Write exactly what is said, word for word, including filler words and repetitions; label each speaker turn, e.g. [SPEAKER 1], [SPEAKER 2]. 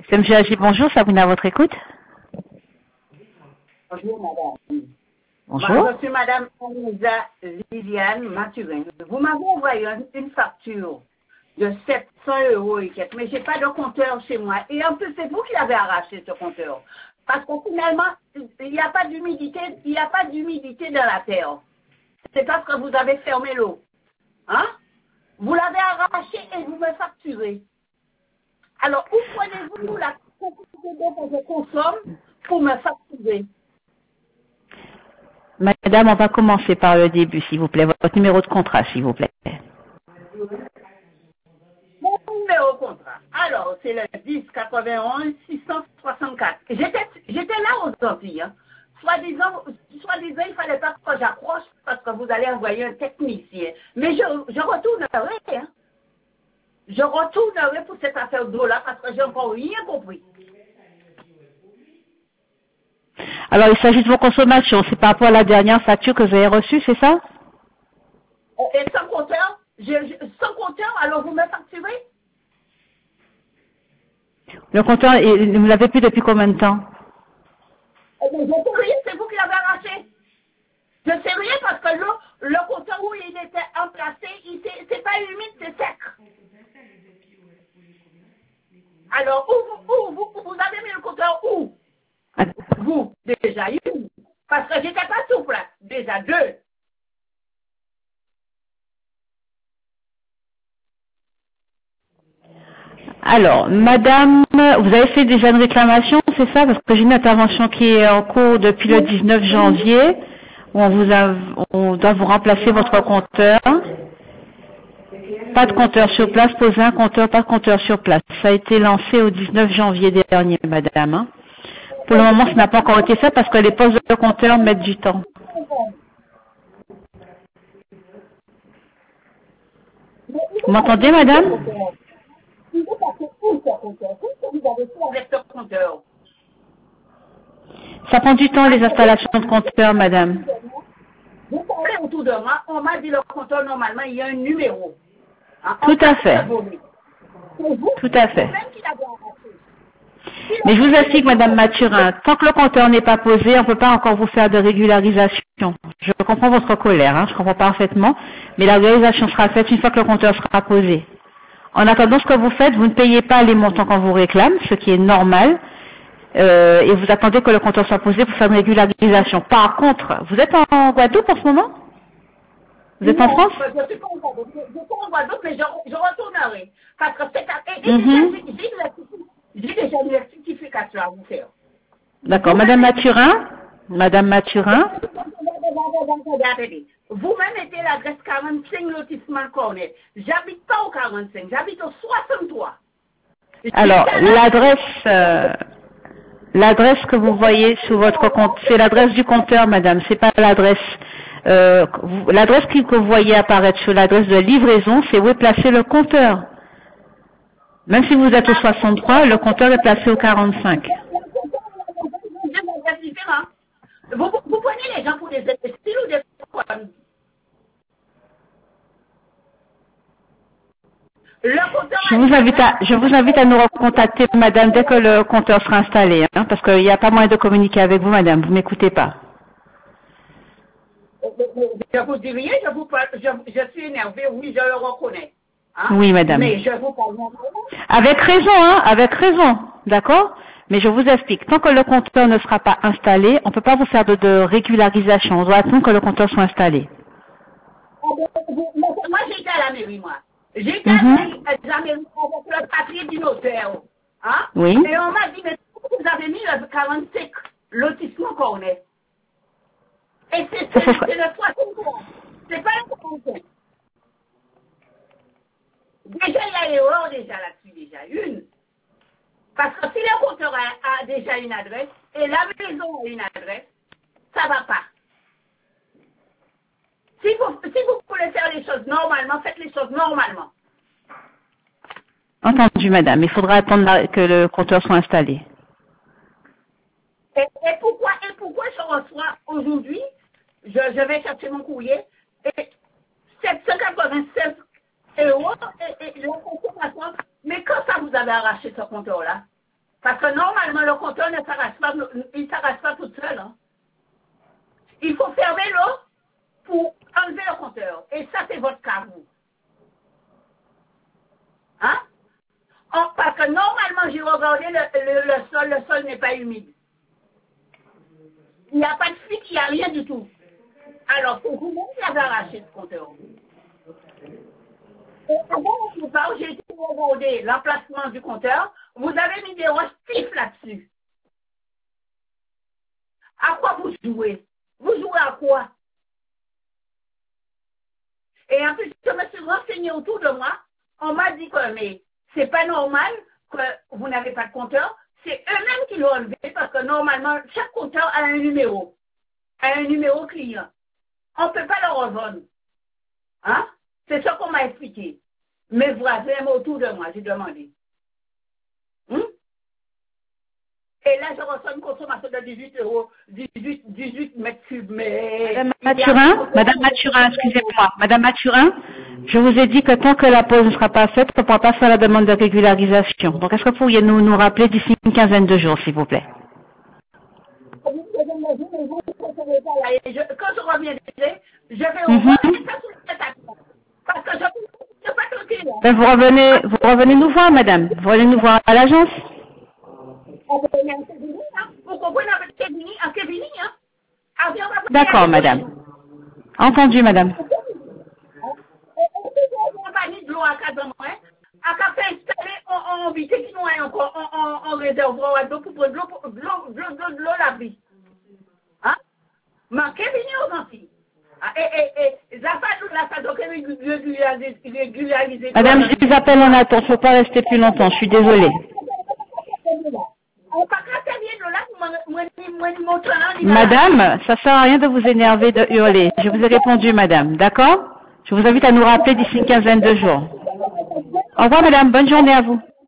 [SPEAKER 1] C'est M. Agir, bonjour, Sabrina à votre écoute.
[SPEAKER 2] Bonjour, madame.
[SPEAKER 1] Bonjour.
[SPEAKER 2] Je suis madame Anisa Liliane Mathurin. Vous m'avez envoyé une facture de sept cents euros et quelques, mais je n'ai pas de compteur chez moi. Et en plus, c'est vous qui l'avez arraché, ce compteur. Parce que finalement, il n'y a pas d'humidité, il n'y a pas d'humidité dans la terre. C'est parce que vous avez fermé l'eau. Hein? Vous l'avez arraché et vous me facturez. Alors, où prenez-vous la quantité d'eau que je consomme pour me facturer?
[SPEAKER 1] Madame, on va commencer par le début, s'il vous plaît. Votre numéro de contrat, s'il vous plaît.
[SPEAKER 2] Mon numéro de contrat. Alors, c'est le dix quatre-vingt-onze six cent soixante-quatre. J'étais, j'étais là aux Antilles. Hein. Soi-disant, soi-disant, il ne fallait pas que j'accroche parce que vous allez envoyer un technicien. Mais je, je retournerai. Hein. Je retournerai pour cette affaire d'eau-là parce que j'ai encore rien compris.
[SPEAKER 1] Alors, il s'agit de vos consommations. C'est par rapport à la dernière facture que vous avez reçue, c'est ça?
[SPEAKER 2] Et sans compteur, je, je, sans compteur, alors vous me facturez?
[SPEAKER 1] Le compteur, vous l'avez plus depuis combien de temps?
[SPEAKER 2] Eh bien, je sais rien, c'est vous qui l'avez arraché. Je sais rien parce que l'eau, le compteur où il était emplacé, il c'est pas humide, c'est sec. Alors, où, où, où, vous, vous avez mis le compteur où? Vous, déjà une. Parce que j'étais pas souple. Déjà deux.
[SPEAKER 1] Alors, madame, vous avez fait déjà une réclamation, c'est ça? Parce que j'ai une intervention qui est en cours depuis le dix-neuf janvier, où on, vous a, on doit vous remplacer votre compteur. Pas de compteur sur place, poser un compteur, pas de compteur sur place. Ça a été lancé au dix-neuf janvier dernier, madame. Hein. Pour le moment, ça n'a pas encore été fait parce que les postes de compteur mettent du temps. Vous m'entendez, madame? Ça prend du temps, les installations de compteurs, madame.
[SPEAKER 2] Vous parlez autour de moi, on m'a dit le compteur, normalement, il y a un numéro. Hein,
[SPEAKER 1] Tout à fait. Tout à fait. Mais je vous explique, madame Mathurin, tant que le compteur n'est pas posé, on ne peut pas encore vous faire de régularisation. Je comprends votre colère, hein, je comprends parfaitement, mais la régularisation sera faite une fois que le compteur sera posé. En attendant, ce que vous faites, vous ne payez pas les montants qu'on vous réclame, ce qui est normal, euh, et vous attendez que le compteur soit posé pour faire une régularisation. Par contre, vous êtes en Guadeloupe en ce moment? Vous êtes en France?
[SPEAKER 2] Je ne suis pas en Guadeloupe, je suis en Guadeloupe, mais je, je retournerai. Parce que c'est et, et
[SPEAKER 1] Mm-hmm.
[SPEAKER 2] j'ai déjà une rectification à vous faire.
[SPEAKER 1] D'accord. Madame Mathurin? Madame Mathurin?
[SPEAKER 2] Vous-même étiez l'adresse quarante-cinq lotissement Cornet. J'habite pas au quarante-cinq, j'habite au soixante-trois.
[SPEAKER 1] Alors, l'adresse, euh, l'adresse que vous voyez sur votre compte, c'est l'adresse du compteur, madame, c'est pas l'adresse, euh, vous- l'adresse que vous voyez apparaître sur l'adresse de livraison, c'est où est placé le compteur. Même si vous êtes au soixante-trois, le compteur est placé au quarante-cinq.
[SPEAKER 2] Vous, vous prenez les gens pour des imbéciles ou des connes?
[SPEAKER 1] Je vous invite à, je vous invite à nous recontacter, madame, dès que le compteur sera installé, hein, parce qu'il n'y a pas moyen de communiquer avec vous, madame, vous m'écoutez pas.
[SPEAKER 2] Je vous dis rien, je vous parle, je, je suis énervée, oui, je le reconnais. Hein?
[SPEAKER 1] Oui, madame.
[SPEAKER 2] Mais je vous parle normalement.
[SPEAKER 1] Avec raison, hein, avec raison, d'accord? Mais je vous explique, tant que le compteur ne sera pas installé, on ne peut pas vous faire de, de régularisation, on doit attendre que le compteur soit installé.
[SPEAKER 2] Moi, j'étais à la mairie, moi. J'étais
[SPEAKER 1] Mm-hmm.
[SPEAKER 2] à la mairie avec le papier du notaire. Hein?
[SPEAKER 1] Oui.
[SPEAKER 2] Et on m'a dit, mais vous avez mis le quarante-cinq lotissement Cornet. Et c'est
[SPEAKER 1] Ça, ça sera-
[SPEAKER 2] le soixante-trois. C'est pas un quarante-cinq. Déjà, il y a erreur déjà là-dessus, déjà une. Parce que si le compteur a, a déjà une adresse et la maison a une adresse, ça ne va pas. Si vous, si vous voulez faire les choses normalement, faites les choses normalement.
[SPEAKER 1] Entendu, madame, il faudra attendre la- que le compteur soit installé.
[SPEAKER 2] Et, et pourquoi, et pourquoi je reçois aujourd'hui, je, je vais chercher mon courrier, et sept cent quatre-vingt-seize euros, et, et la consommation, mais quand ça vous avez arraché ce compteur-là? Parce que normalement, le compteur ne s'arrache pas, il ne s'arrache pas tout seul. Hein. Il faut fermer l'eau pour enlever le compteur. Et ça, c'est votre cas, vous. Hein? Oh, parce que normalement, j'ai regardé le, le, le sol, le sol n'est pas humide. Il n'y a pas de fuite, il n'y a rien du tout. Alors, pour vous, vous avez arraché ce compteur. Et avant je vous parle, j'ai été regarder l'emplacement du compteur. Vous avez mis des roches stifs là-dessus. À quoi vous jouez? Vous jouez à quoi? Et en plus, je me suis renseignée autour de moi. On m'a dit que mais c'est pas normal que vous n'avez pas de compteur. C'est eux-mêmes qui l'ont enlevé parce que normalement, chaque compteur a un numéro. A un numéro client. On ne peut pas le revendre. Hein? C'est ce qu'on m'a expliqué. Mes voisins autour de moi, j'ai demandé. Hum? Et là, je reçois une consommation de dix-huit euros, dix-huit, dix-huit mètres cubes. Mais
[SPEAKER 1] Madame Mathurin, Madame Mathurin, excusez-moi. Madame Mathurin, je vous ai dit que tant que la pause ne sera pas faite, on ne pourra pas faire la demande de régularisation. Donc, est-ce que vous pourriez nous, nous rappeler d'ici une quinzaine de jours, s'il vous plaît?
[SPEAKER 2] Je, quand je reviendrai, je vais
[SPEAKER 1] Mm-hmm.
[SPEAKER 2] remettre ça sous le tête. Parce que je ne suis pas tranquille.
[SPEAKER 1] Ben, vous revenez, vous revenez nous voir, madame. Vous revenez nous voir à l'agence.
[SPEAKER 2] Vous comprenez avec Kevin, à Kevin, hein?
[SPEAKER 1] D'accord, madame. Entendu, madame.
[SPEAKER 2] On vit qui nous a encore en réservoir d'eau pour prendre de l'eau la vie. Hein? Mais Kevin est aussi. Et, et, et, ça fait la ça doit régulariser.
[SPEAKER 1] Madame, je vous appelle en attente. Il ne faut pas rester plus longtemps. Je suis désolée. Madame, ça sert à rien de vous énerver, de hurler. Je vous ai répondu, madame. D'accord? Je vous invite à nous rappeler d'ici une quinzaine de jours. Au revoir, madame. Bonne journée à vous.